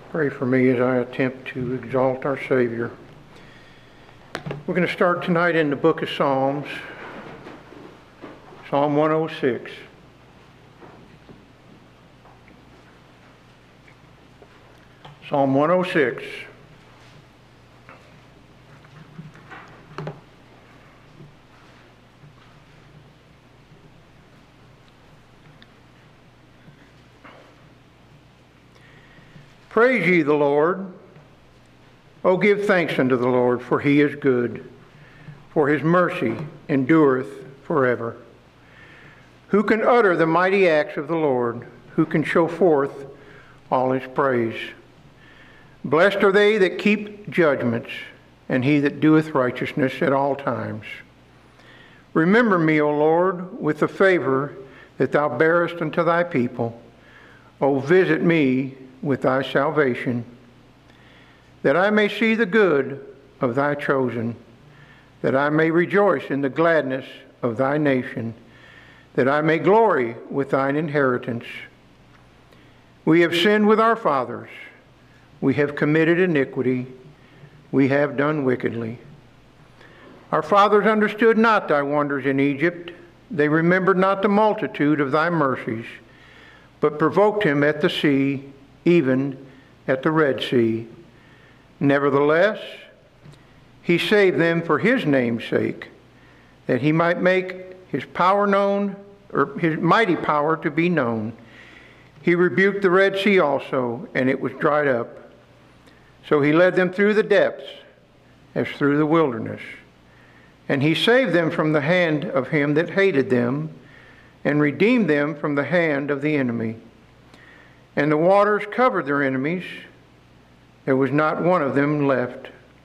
Pray for me as I attempt to exalt our Savior. We're going to start tonight in the book of Psalms, Psalm 106. Psalm 106. Praise ye the Lord. O give thanks unto the Lord, for he is good, for his mercy endureth forever. Who can utter the mighty acts of the Lord? Who can show forth all his praise? Blessed are they that keep judgments, and he that doeth righteousness at all times. Remember me, O Lord, with the favor that thou bearest unto thy people. O visit me with thy salvation, that I may see the good of thy chosen, that I may rejoice in the gladness of thy nation, that I may glory with thine inheritance. We have sinned with our fathers. We have committed iniquity. We have done wickedly. Our fathers understood not thy wonders in Egypt. They remembered not the multitude of thy mercies, but provoked him at the sea, even at the Red Sea. Nevertheless, he saved them for his name's sake, that he might make his power known, or his mighty power to be known. He rebuked the Red Sea also, and it was dried up. So he led them through the depths, as through the wilderness. And he saved them from the hand of him that hated them, and redeemed them from the hand of the enemy. And the waters covered their enemies. There was not one of them left.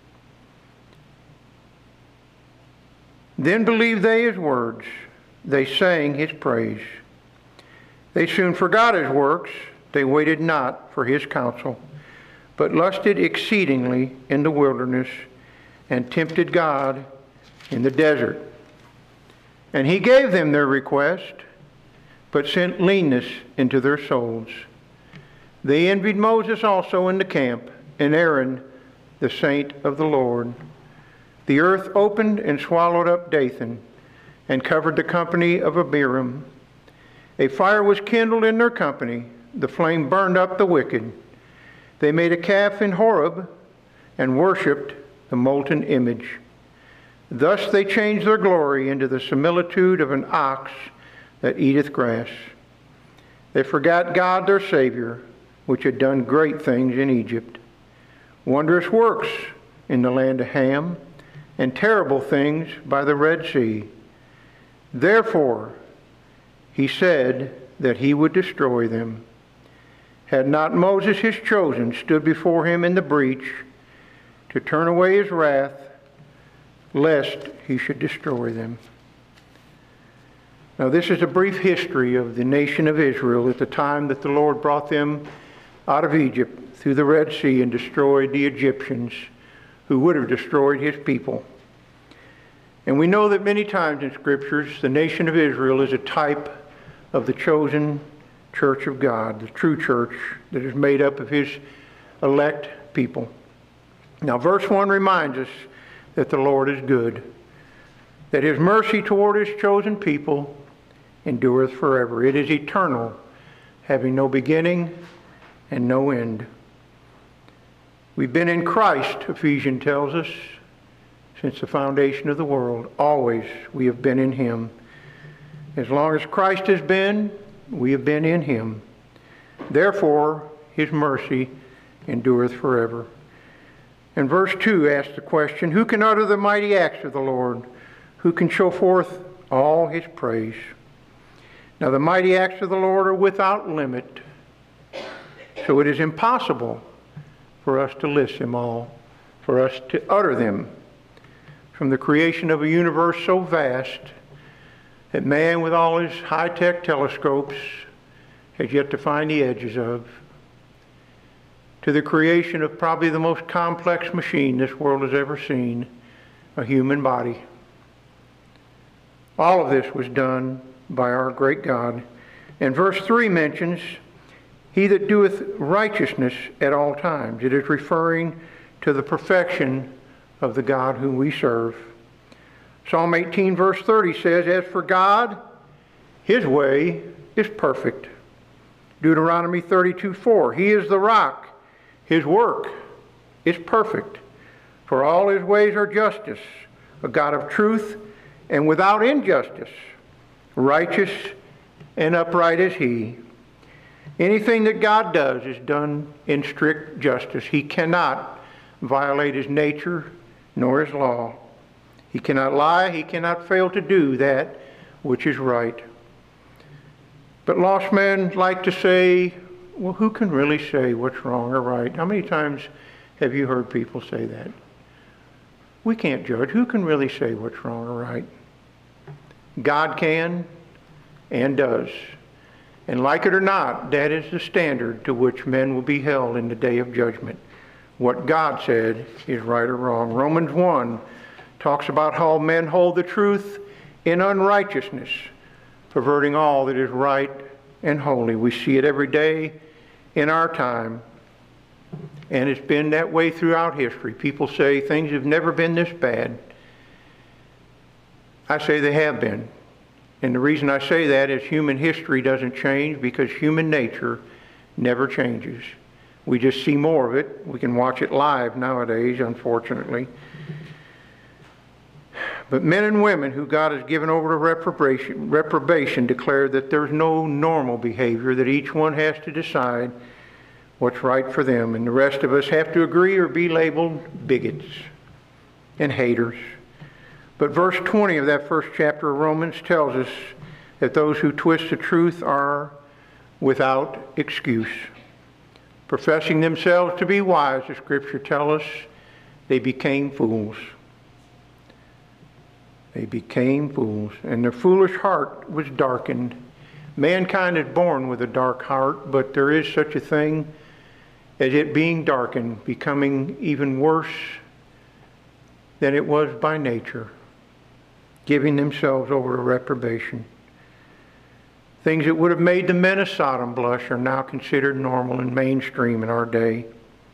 Then believed they his words. They sang his praise. They soon forgot his works. They waited not for his counsel, but lusted exceedingly in the wilderness, and tempted God in the desert. And he gave them their request, but sent leanness into their souls. They envied Moses also in the camp, and Aaron, the saint of the Lord. The earth opened and swallowed up Dathan, and covered the company of Abiram. A fire was kindled in their company. The flame burned up the wicked. They made a calf in Horeb, and worshipped the molten image. Thus they changed their glory into the similitude of an ox that eateth grass. They forgot God their Savior, which had done great things in Egypt, wondrous works in the land of Ham, and terrible things by the Red Sea. Therefore he said that he would destroy them. Had not Moses his chosen stood before him in the breach to turn away his wrath, lest he should destroy them. Now this is a brief history of the nation of Israel at the time that the Lord brought them out of Egypt through the Red Sea and destroyed the Egyptians who would have destroyed his people. And we know that many times in Scriptures the nation of Israel is a type of the chosen church of God, the true church that is made up of his elect people. Now verse 1 reminds us that the Lord is good, that his mercy toward his chosen people endureth forever. It is eternal, having no beginning and no end. We've been in Christ, Ephesians tells us, since the foundation of the world. Always we have been in him. As long as Christ has been, we have been in him. Therefore, his mercy endureth forever. And verse 2 asks the question, who can utter the mighty acts of the Lord? Who can show forth all his praise? Now the mighty acts of the Lord are without limit, so it is impossible for us to list them all, for us to utter them. From the creation of a universe so vast that man with all his high-tech telescopes has yet to find the edges of, to the creation of probably the most complex machine this world has ever seen, a human body. All of this was done by our great God. And verse 3 mentions He that doeth righteousness at all times. It is referring to the perfection of the God whom we serve. Psalm 18 verse 30 says, as for God, his way is perfect. Deuteronomy 32:4, he is the rock, his work is perfect. For all his ways are justice, a God of truth and without injustice. Righteous and upright is he. Anything that God does is done in strict justice. He cannot violate his nature nor his law. He cannot lie. He cannot fail to do that which is right. But lost men like to say, well, who can really say what's wrong or right? How many times have you heard people say that? We can't judge. Who can really say what's wrong or right? God can and does. And like it or not, that is the standard to which men will be held in the day of judgment. What God said is right or wrong. Romans 1 talks about how men hold the truth in unrighteousness, perverting all that is right and holy. We see it every day in our time. And it's been that way throughout history. People say things have never been this bad. I say they have been. And the reason I say that is human history doesn't change because human nature never changes. We just see more of it. We can watch it live nowadays, unfortunately. But men and women who God has given over to reprobation declare that there's no normal behavior, that each one has to decide what's right for them. And the rest of us have to agree or be labeled bigots and haters. But verse 20 of that first chapter of Romans tells us that those who twist the truth are without excuse. Professing themselves to be wise, the Scripture tells us, they became fools. They became fools, and their foolish heart was darkened. Mankind is born with a dark heart, but there is such a thing as it being darkened, becoming even worse than it was by nature, giving themselves over to reprobation. Things that would have made the men of Sodom blush are now considered normal and mainstream in our day.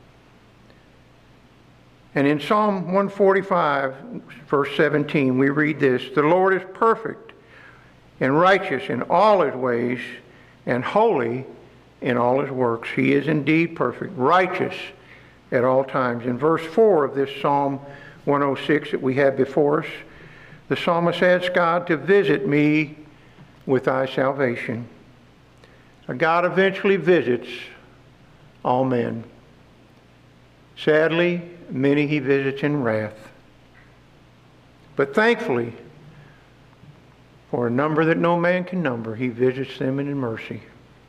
And in Psalm 145, verse 17, we read this, the Lord is perfect and righteous in all his ways and holy in all his works. He is indeed perfect, righteous at all times. In verse 4 of this Psalm 106 that we have before us, the psalmist asks God to visit me with thy salvation. Now, God eventually visits all men. Sadly, many he visits in wrath. But thankfully, for a number that no man can number, he visits them in mercy.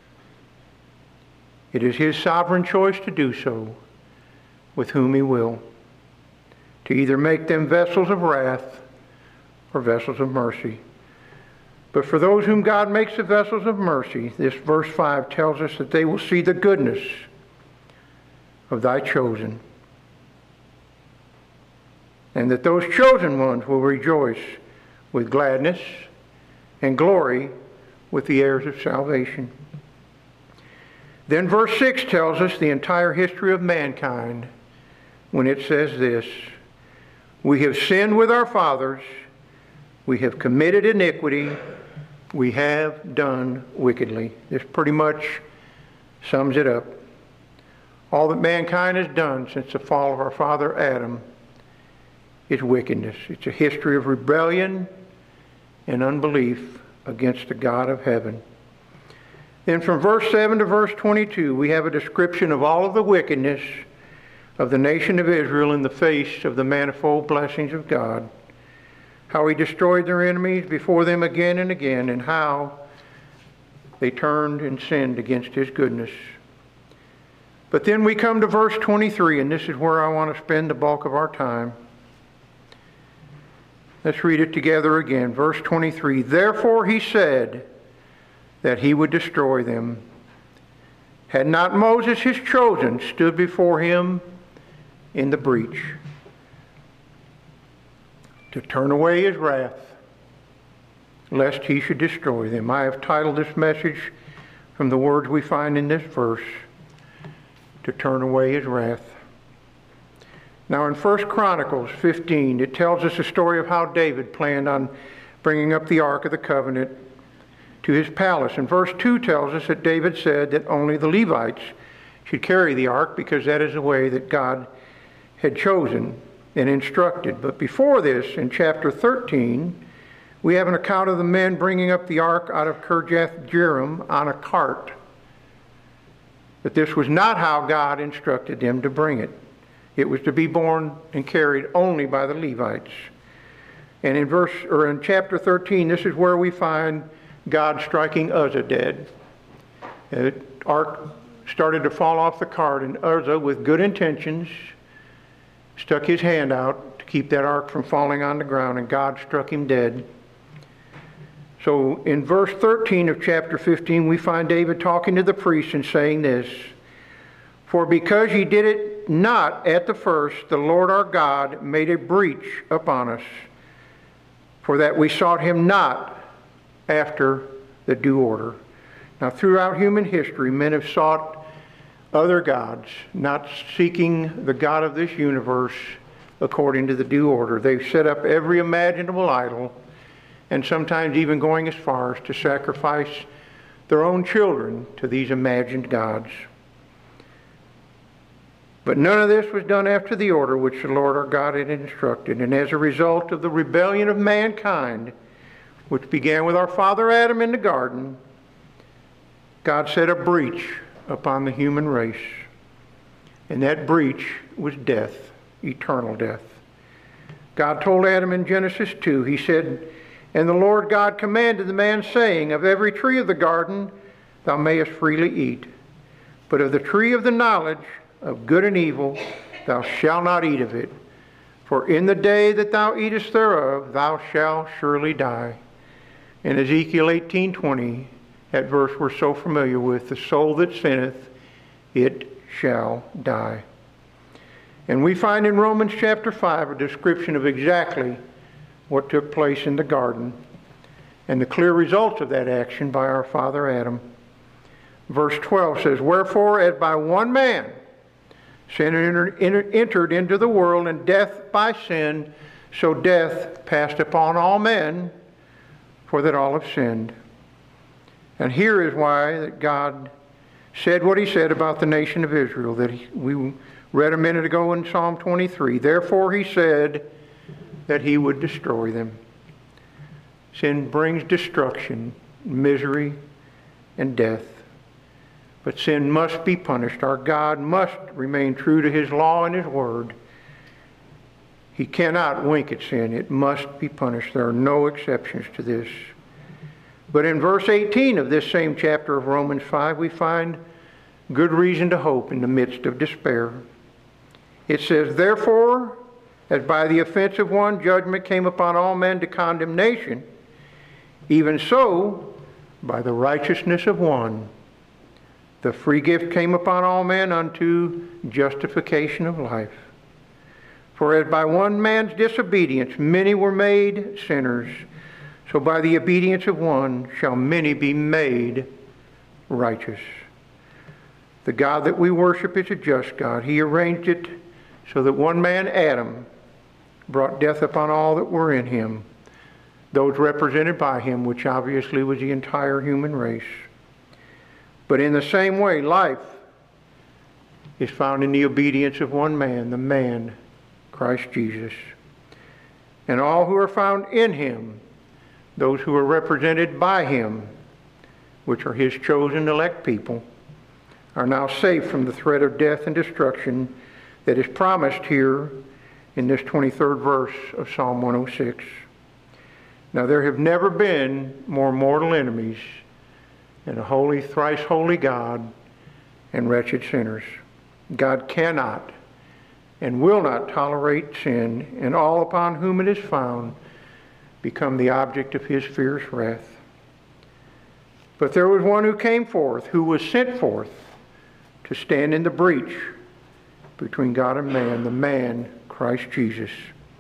It is his sovereign choice to do so with whom he will, to either make them vessels of wrath or vessels of mercy. But for those whom God makes the vessels of mercy, this verse 5 tells us that they will see the goodness of thy chosen, and that those chosen ones will rejoice with gladness and glory with the heirs of salvation. Then verse 6 tells us the entire history of mankind when it says this, we have sinned with our fathers, we have committed iniquity, we have done wickedly. This pretty much sums it up. All that mankind has done since the fall of our father Adam is wickedness. It's a history of rebellion and unbelief against the God of heaven. Then from verse 7 to verse 22, we have a description of all of the wickedness of the nation of Israel in the face of the manifold blessings of God. How he destroyed their enemies before them again and again, and how they turned and sinned against his goodness. But then we come to verse 23, and this is where I want to spend the bulk of our time. Let's read it together again. Verse 23, therefore he said that he would destroy them. Had not Moses, his chosen, stood before him in the breach to turn away his wrath, lest he should destroy them. I have titled this message, from the words we find in this verse to turn away his wrath. Now in 1 Chronicles 15, it tells us a story of how David planned on bringing up the Ark of the Covenant to his palace. And verse 2 tells us that David said that only the Levites should carry the Ark because that is the way that God had chosen and instructed. But before this, in chapter 13, we have an account of the men bringing up the Ark out of Kirjath-jearim on a cart. But this was not how God instructed them to bring it. It was to be borne and carried only by the Levites. And in chapter 13, this is where we find God striking Uzzah dead. The ark started to fall off the cart, and Uzzah, with good intentions, stuck his hand out to keep that ark from falling on the ground, and God struck him dead. So in verse 13 of chapter 15, we find David talking to the priests and saying this, "For because ye did it not at the first, the Lord our God made a breach upon us, for that we sought him not after the due order." Now throughout human history, men have sought other gods, not seeking the God of this universe according to the due order. They've set up every imaginable idol, and sometimes even going as far as to sacrifice their own children to these imagined gods. But none of this was done after the order which the Lord our God had instructed. And as a result of the rebellion of mankind, which began with our father Adam in the garden, God set a breach upon the human race. And that breach was death, eternal death. God told Adam in Genesis 2, he said, "And the Lord God commanded the man, saying, Of every tree of the garden thou mayest freely eat, but of the tree of the knowledge of good and evil thou shalt not eat of it. For in the day that thou eatest thereof thou shalt surely die." In Ezekiel 18:20, that verse we're so familiar with, "The soul that sinneth, it shall die." And we find in Romans chapter 5 a description of exactly what took place in the garden and the clear results of that action by our father Adam. Verse 12 says, "Wherefore, as by one man sin entered into the world, and death by sin, so death passed upon all men, for that all have sinned." And here is why that God said what he said about the nation of Israel, that we read a minute ago in Psalm 23. Therefore he said that he would destroy them. Sin brings destruction, misery, and death. But sin must be punished. Our God must remain true to his law and his word. He cannot wink at sin. It must be punished. There are no exceptions to this. But in verse 18 of this same chapter of Romans 5, we find good reason to hope in the midst of despair. It says, "Therefore, as by the offense of one judgment came upon all men to condemnation, even so, by the righteousness of one, the free gift came upon all men unto justification of life. For as by one man's disobedience many were made sinners, so by the obedience of one shall many be made righteous." The God that we worship is a just God. He arranged it so that one man, Adam, brought death upon all that were in him, those represented by him, which obviously was the entire human race. But in the same way, life is found in the obedience of one man, the man, Christ Jesus. And all who are found in him, those who are represented by him, which are his chosen elect people, are now safe from the threat of death and destruction that is promised here in this 23rd verse of Psalm 106. Now there have never been more mortal enemies than a holy, thrice holy God and wretched sinners. God cannot and will not tolerate sin, and all upon whom it is found become the object of his fierce wrath. But there was one who came forth, who was sent forth to stand in the breach between God and man, the man, Christ Jesus.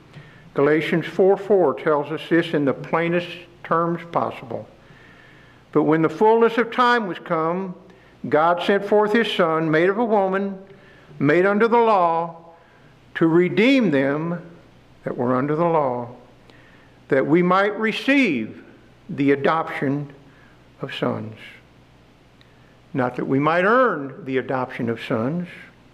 Galatians 4:4 tells us this in the plainest terms possible. But when the fullness of time was come, God sent forth his Son, made of a woman, made under the law, to redeem them that were under the law, that we might receive the adoption of sons. Not that we might earn the adoption of sons.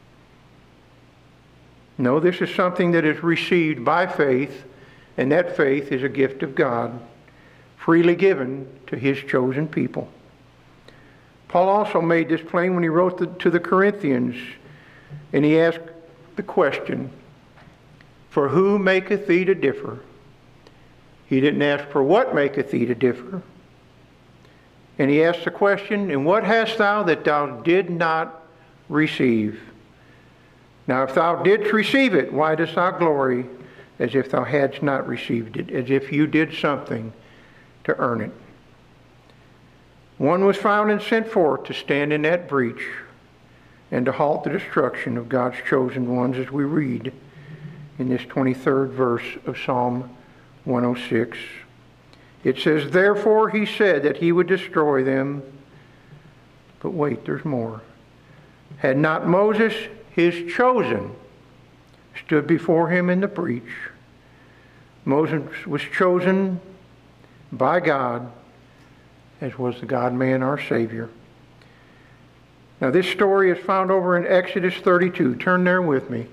No, this is something that is received by faith, and that faith is a gift of God, freely given to his chosen people. Paul also made this plain when he wrote to the Corinthians, and he asked the question, "For who maketh thee to differ?" He didn't ask, "For what maketh thee to differ?" And he asked the question, "And what hast thou that thou did not receive?" Now if thou didst receive it, why dost thou glory as if thou hadst not received it, as if you did something to earn it? One was found and sent forth to stand in that breach and to halt the destruction of God's chosen ones, as we read in this 23rd verse of Psalm 106. It says, "Therefore he said that he would destroy them." But wait, there's more. "Had not Moses, his chosen, stood before him in the breach." Moses was chosen by God, as was the God-man, our Savior. Now this story is found over in Exodus 32. Turn there with me.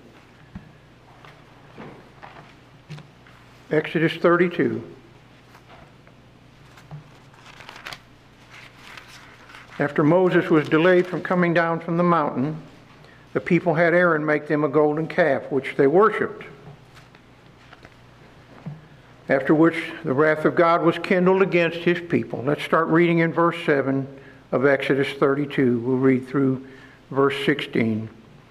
Exodus 32. After Moses was delayed from coming down from the mountain, the people had Aaron make them a golden calf, which they worshipped. After which the wrath of God was kindled against his people. Let's start reading in verse 7 of Exodus 32. We'll read through verse 16.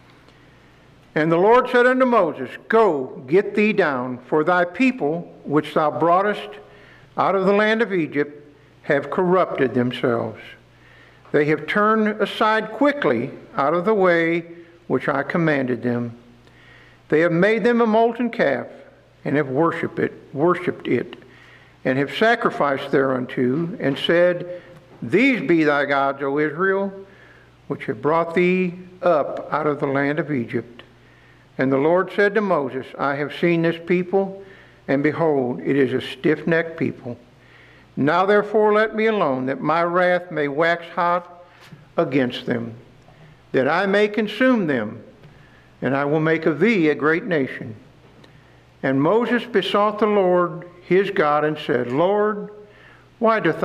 "And the Lord said unto Moses, Go, get thee down, for thy people, which thou broughtest out of the land of Egypt, have corrupted themselves. They have turned aside quickly out of the way which I commanded them. They have made them a molten calf, and have worshipped it, and have sacrificed thereunto, and said, These be thy gods, O Israel, which have brought thee up out of the land of Egypt. And the Lord said to Moses, I have seen this people, and behold, it is a stiff-necked people. Now therefore let me alone, that my wrath may wax hot against them, that I may consume them, and I will make of thee a great nation. And Moses besought the Lord his God, and said, Lord, why doth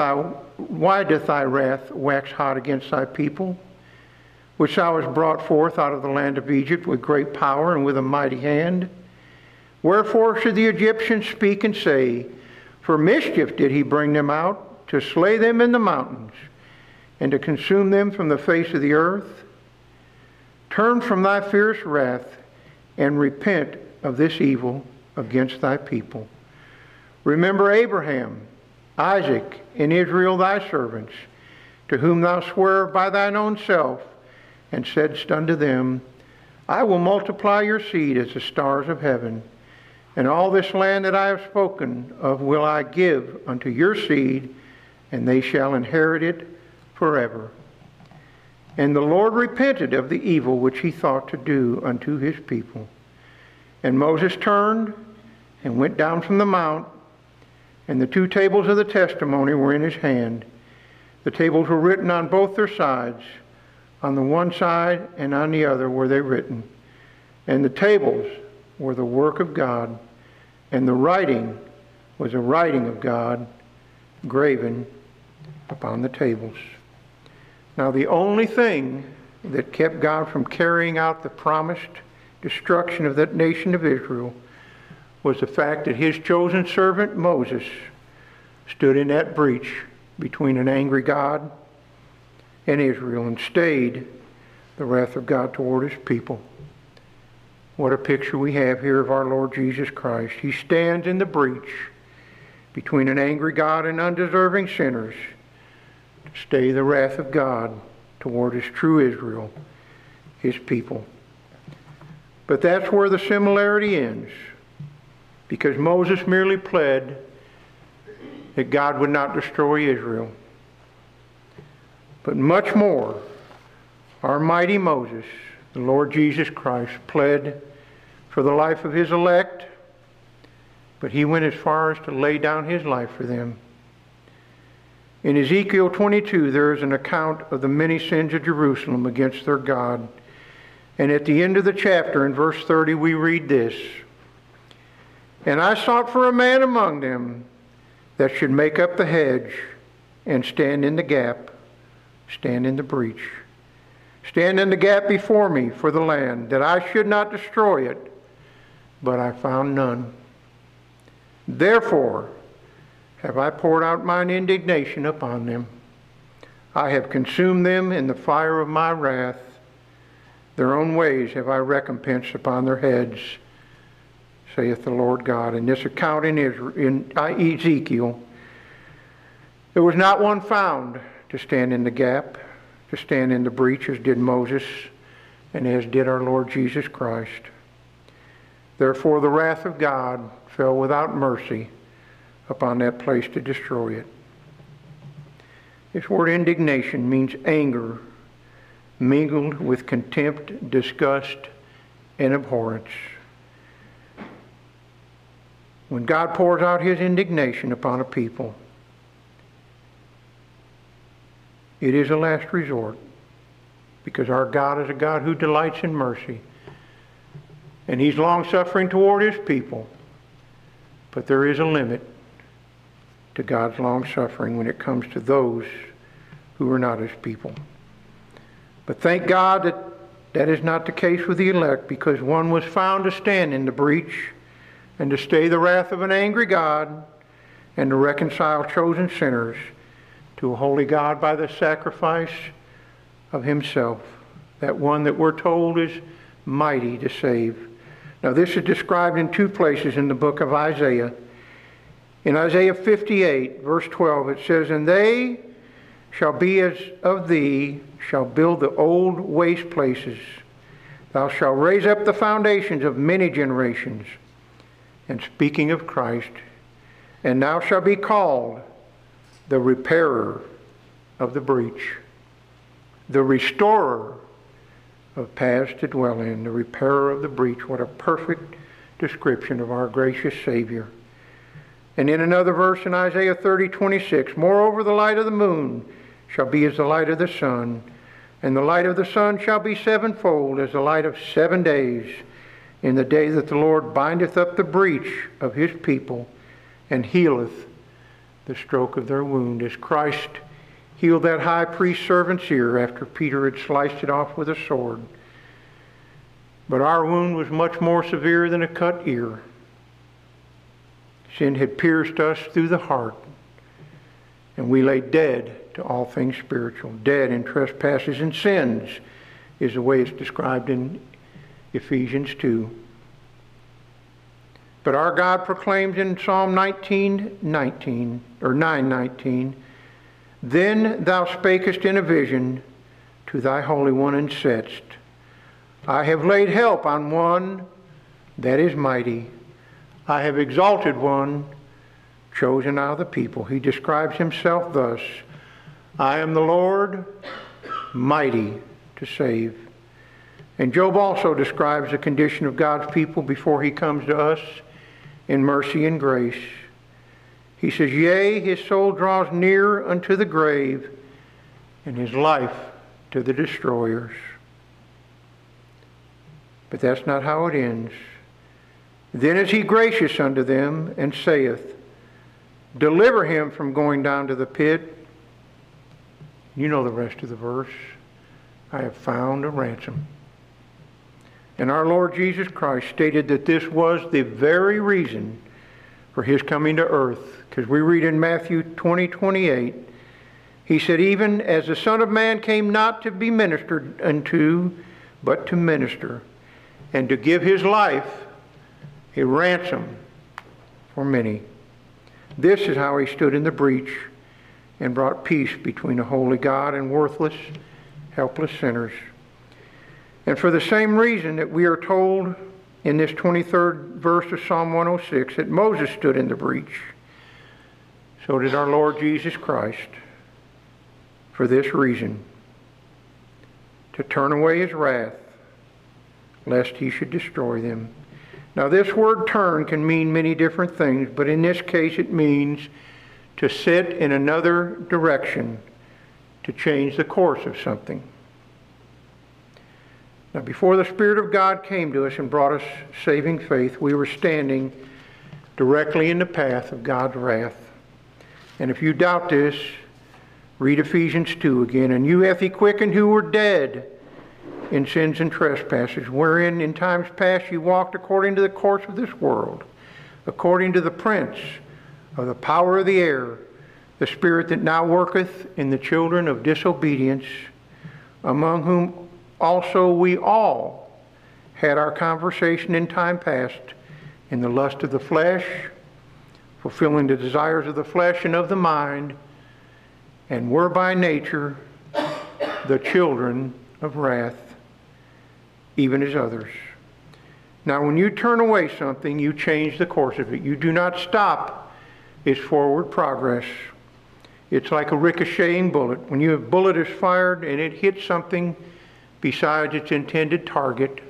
thy wrath wax hot against thy people, which thou hast brought forth out of the land of Egypt with great power and with a mighty hand? Wherefore should the Egyptians speak and say, For mischief did he bring them out, to slay them in the mountains, and to consume them from the face of the earth? Turn from thy fierce wrath, and repent of this evil against thy people. Remember Abraham, Isaac, and Israel thy servants, to whom thou sware by thine own self, and saidst unto them, I will multiply your seed as the stars of heaven, and all this land that I have spoken of will I give unto your seed, and they shall inherit it forever. And the Lord repented of the evil which he thought to do unto his people. And Moses turned and went down from the mount, and the 2 tables of the testimony were in his hand. The tables were written on both their sides. On the one side and on the other were they written. And the tables were the work of God, and the writing was a writing of God, graven upon the tables. Now the only thing that kept God from carrying out the promised destruction of that nation of Israel was the fact that his chosen servant Moses stood in that breach between an angry God and Israel and stayed the wrath of God toward his people. What a picture we have here of our Lord Jesus Christ. He stands in the breach between an angry God and undeserving sinners to stay the wrath of God toward his true Israel, his people. But that's where the similarity ends, because Moses merely pled that God would not destroy Israel. But much more, our mighty Moses, the Lord Jesus Christ, pled for the life of his elect, but he went as far as to lay down his life for them. In Ezekiel 22, there is an account of the many sins of Jerusalem against their God. And at the end of the chapter, in verse 30, we read this: "And I sought for a man among them that should make up the hedge and stand in the gap, stand in the breach, stand in the gap before me for the land, that I should not destroy it, but I found none. Therefore have I poured out mine indignation upon them. I have consumed them in the fire of my wrath. Their own ways have I recompensed upon their heads, saith the Lord God." In this account in Ezekiel, there was not one found to stand in the gap, to stand in the breach, as did Moses and as did our Lord Jesus Christ. Therefore the wrath of God fell without mercy upon that place to destroy it. This word indignation means anger mingled with contempt, disgust, and abhorrence. When God pours out his indignation upon a people, it is a last resort, because our God is a God who delights in mercy, and he's long-suffering toward his people. But there is a limit to God's long-suffering when it comes to those who are not his people. But thank God that that is not the case with the elect, because one was found to stand in the breach and to stay the wrath of an angry God and to reconcile chosen sinners to a holy God by the sacrifice of himself, that one that we're told is mighty to save. Now this is described in two places in the book of Isaiah. In Isaiah 58, verse 12, it says, "And they shall be as of thee, shall build the old waste places. Thou shalt raise up the foundations of many generations." And speaking of Christ, "And thou shalt be called the repairer of the breach, the restorer of paths to dwell in," the repairer of the breach. What a perfect description of our gracious Savior. And in another verse in Isaiah 30:26, "Moreover, the light of the moon shall be as the light of the sun, and the light of the sun shall be sevenfold as the light of 7 days, in the day that the Lord bindeth up the breach of his people, and healeth the stroke of their wound," as Christ healed that high priest servant's ear after Peter had sliced it off with a sword. But our wound was much more severe than a cut ear. Sin had pierced us through the heart, and we lay dead to all things spiritual. Dead in trespasses and sins is the way it's described in Ephesians 2. But our God proclaims in Psalm 9:19, "Then thou spakest in a vision to thy Holy One, and saidst, I have laid help on one that is mighty. I have exalted one chosen out of the people." He describes himself thus: "I am the Lord, mighty to save." And Job also describes the condition of God's people before he comes to us in mercy and grace. He says, "Yea, his soul draws near unto the grave, and his life to the destroyers." But that's not how it ends. "Then is he gracious unto them, and saith, Deliver him from going down to the pit." You know the rest of the verse. "I have found a ransom." And our Lord Jesus Christ stated that this was the very reason for his coming to earth. Because we read in Matthew 20:28, he said, "Even as the Son of Man came not to be ministered unto, but to minister, and to give his life a ransom for many." This is how he stood in the breach and brought peace between a holy God and worthless, helpless sinners. And for the same reason that we are told in this 23rd verse of Psalm 106 that Moses stood in the breach, so did our Lord Jesus Christ. for this reason, to turn away his wrath, lest he should destroy them. Now this word turn can mean many different things, but in this case it means to sit in another direction, to change the course of something. Now before the Spirit of God came to us and brought us saving faith, we were standing directly in the path of God's wrath. And if you doubt this, read Ephesians 2 again. And you hath he quickened who were dead in sins and trespasses, wherein in times past you walked according to the course of this world, according to the prince of the power of the air, the spirit that now worketh in the children of disobedience, among whom also we all had our conversation in time past, in the lust of the flesh, fulfilling the desires of the flesh and of the mind, and were by nature the children of wrath, even as others. Now when you turn away something, you change the course of it. You do not stop its forward progress. It's like a ricocheting bullet. When a bullet is fired and it hits something besides its intended target,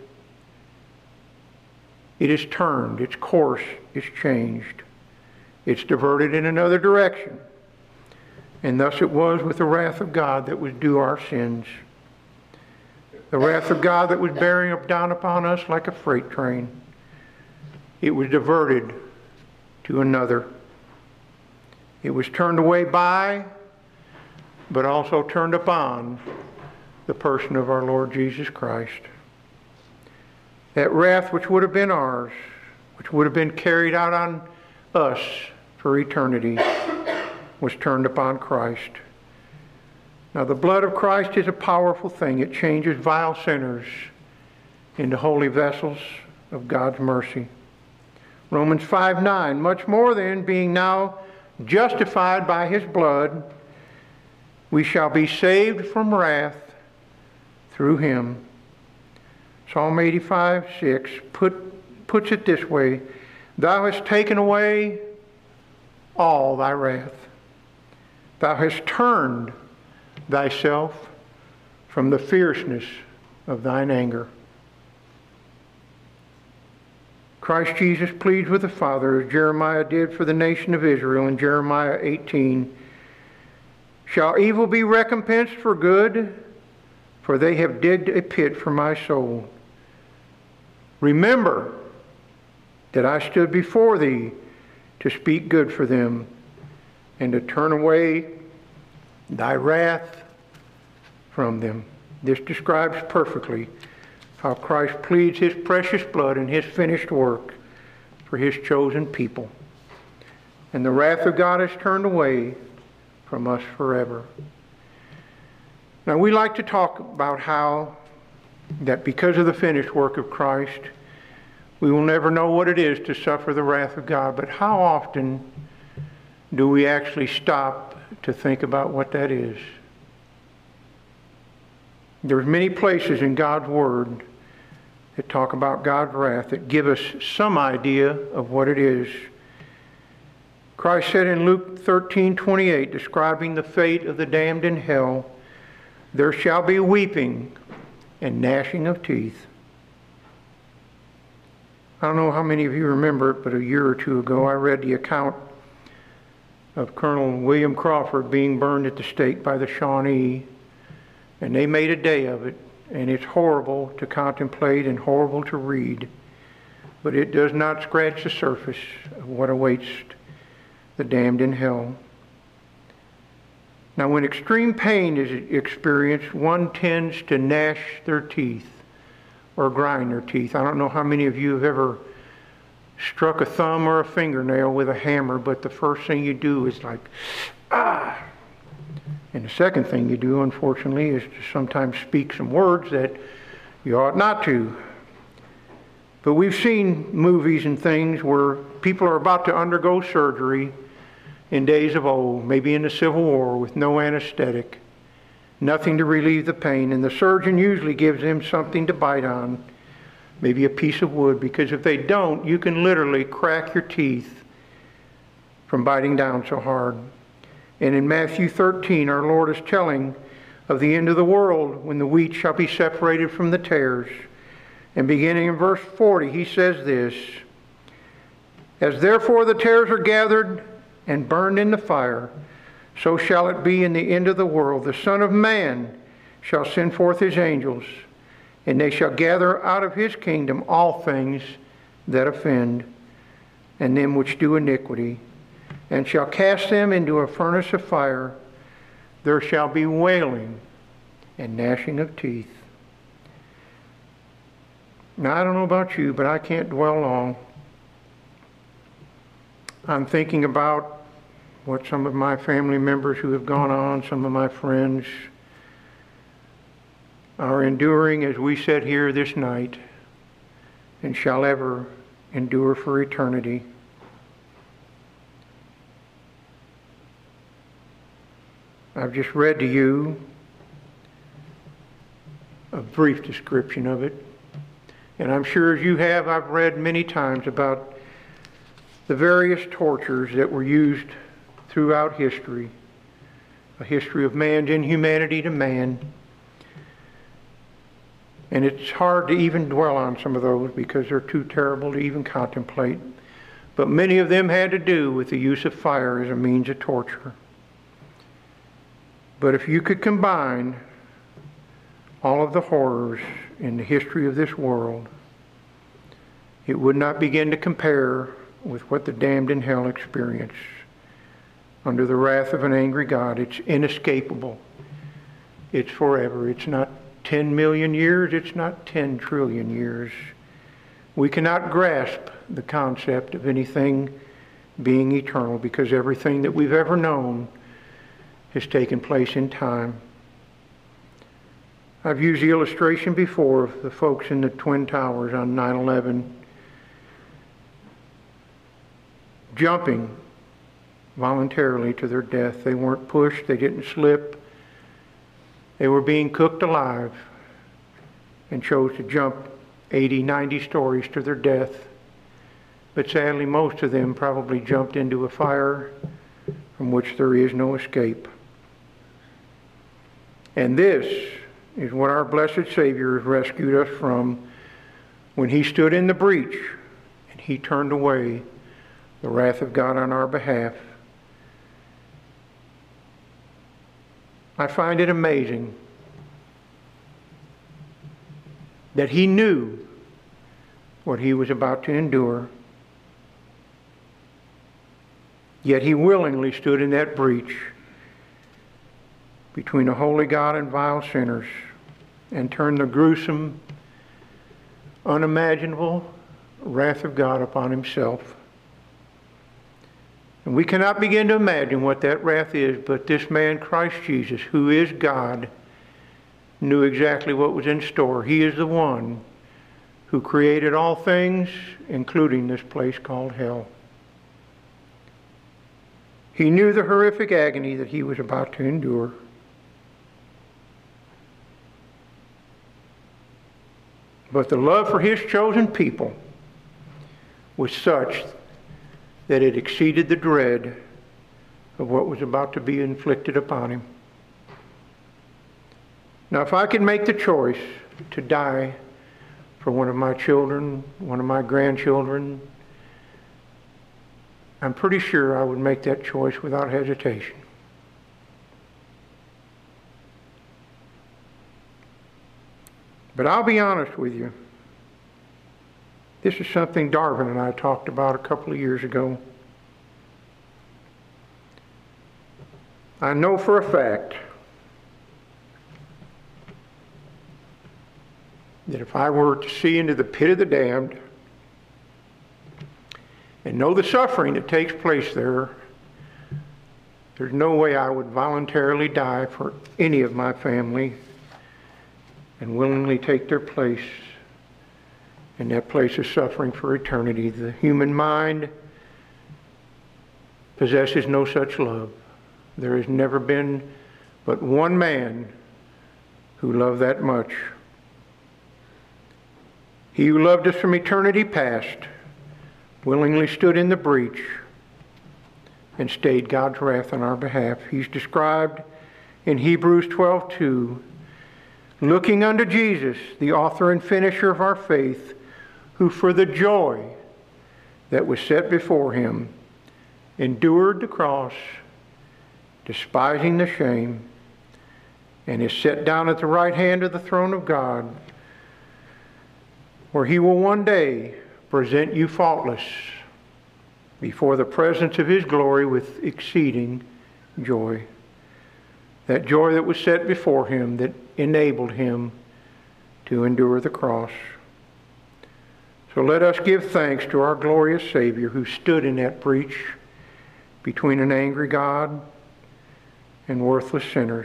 it is turned, its course is changed. It's diverted in another direction. And thus it was with the wrath of God that was due our sins. The wrath of God that was bearing down upon us like a freight train. It was diverted to another. It was turned away by, but also turned upon the person of our Lord Jesus Christ. That wrath which would have been ours, which would have been carried out on us for eternity, was turned upon Christ. Now the blood of Christ is a powerful thing. It changes vile sinners into holy vessels of God's mercy. Romans 5:9, much more then, being now justified by his blood, we shall be saved from wrath through him. Psalm 85:6 puts it this way, thou hast taken away all thy wrath. Thou hast turned thyself from the fierceness of thine anger. Christ Jesus pleads with the Father, as Jeremiah did for the nation of Israel in Jeremiah 18. Shall evil be recompensed for good? For they have digged a pit for my soul. Remember that I stood before thee to speak good for them, and to turn away thy wrath from them. This describes perfectly how Christ pleads his precious blood and his finished work for his chosen people. And the wrath of God is turned away from us forever. Now we like to talk about how that because of the finished work of Christ, we will never know what it is to suffer the wrath of God. But how often do we actually stop to think about what that is? There's many places in God's Word that talk about God's wrath that give us some idea of what it is. Christ said in Luke 13:28, describing the fate of the damned in hell, there shall be weeping and gnashing of teeth. I don't know how many of you remember it, but a year or two ago I read the account of Colonel William Crawford being burned at the stake by the Shawnee. And they made a day of it. And it's horrible to contemplate and horrible to read. But it does not scratch the surface of what awaits the damned in hell. Now when extreme pain is experienced, one tends to gnash their teeth or grind their teeth. I don't know how many of you have ever struck a thumb or a fingernail with a hammer, but the first thing you do is like, ah! And the second thing you do, unfortunately, is to sometimes speak some words that you ought not to. But we've seen movies and things where people are about to undergo surgery in days of old, maybe in the Civil War, with no anesthetic, nothing to relieve the pain, and the surgeon usually gives them something to bite on, maybe a piece of wood, because if they don't, you can literally crack your teeth from biting down so hard. And in Matthew 13, our Lord is telling of the end of the world when the wheat shall be separated from the tares. And beginning in verse 40, he says this, "As therefore the tares are gathered and burned in the fire, so shall it be in the end of the world. The Son of Man shall send forth his angels, and they shall gather out of his kingdom all things that offend, and them which do iniquity, and shall cast them into a furnace of fire. There shall be wailing and gnashing of teeth." Now, I don't know about you, but I can't dwell long. I'm thinking about what some of my family members who have gone on, some of my friends, are enduring as we sit here this night and shall ever endure for eternity. I've just read to you a brief description of it. And I'm sure as you have, I've read many times about the various tortures that were used throughout history, a history of man's inhumanity to man. And it's hard to even dwell on some of those because they're too terrible to even contemplate. But many of them had to do with the use of fire as a means of torture. But if you could combine all of the horrors in the history of this world, it would not begin to compare with what the damned in hell experience under the wrath of an angry God. It's inescapable. It's forever. It's not 10 million years. It's not 10 trillion years. We cannot grasp the concept of anything being eternal because everything that we've ever known has taken place in time. I've used the illustration before of the folks in the Twin Towers on 9/11 jumping voluntarily to their death. They weren't pushed, they didn't slip. They were being cooked alive and chose to jump 80, 90 stories to their death. But sadly, most of them probably jumped into a fire from which there is no escape. And this is what our blessed Savior has rescued us from when he stood in the breach and he turned away the wrath of God on our behalf. I find it amazing that he knew what he was about to endure, yet he willingly stood in that breach between a holy God and vile sinners and turned the gruesome, unimaginable wrath of God upon himself. And we cannot begin to imagine what that wrath is, but this man, Christ Jesus, who is God, knew exactly what was in store. He is the one who created all things, including this place called hell. He knew the horrific agony that he was about to endure. But the love for his chosen people was such that it exceeded the dread of what was about to be inflicted upon him. Now, if I could make the choice to die for one of my children, one of my grandchildren, I'm pretty sure I would make that choice without hesitation. But I'll be honest with you. This is something Darvin and I talked about a couple of years ago. I know for a fact that if I were to see into the pit of the damned and know the suffering that takes place there, there's no way I would voluntarily die for any of my family and willingly take their place in that place of suffering for eternity. The human mind possesses no such love. There has never been but one man who loved that much. He who loved us from eternity past willingly stood in the breach and stayed God's wrath on our behalf. He's described in Hebrews 12:2, looking unto Jesus, the author and finisher of our faith, who for the joy that was set before him endured the cross, despising the shame, and is set down at the right hand of the throne of God, where he will one day present you faultless before the presence of his glory with exceeding joy. That joy that was set before him that enabled him to endure the cross. So let us give thanks to our glorious Savior who stood in that breach between an angry God and worthless sinners.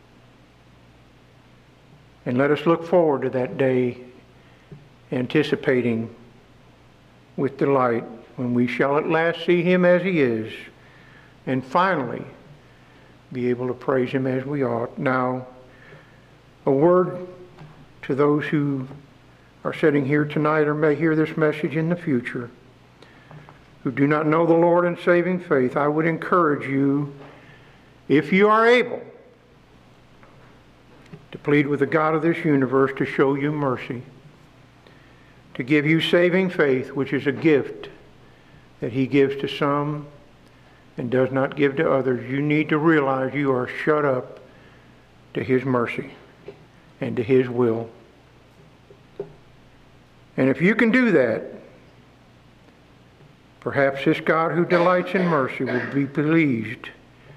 And let us look forward to that day, anticipating with delight when we shall at last see him as he is, and finally be able to praise him as we ought. Now, a word to those who are sitting here tonight or may hear this message in the future, who do not know the Lord in saving faith. I would encourage you, if you are able, to plead with the God of this universe to show you mercy, to give you saving faith, which is a gift that he gives to some and does not give to others. You need to realize you are shut up to his mercy and to his will. And if you can do that, perhaps this God who delights in mercy will be pleased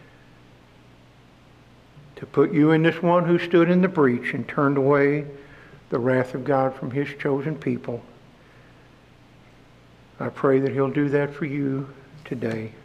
to put you in this one who stood in the breach and turned away the wrath of God from his chosen people. I pray that he'll do that for you today.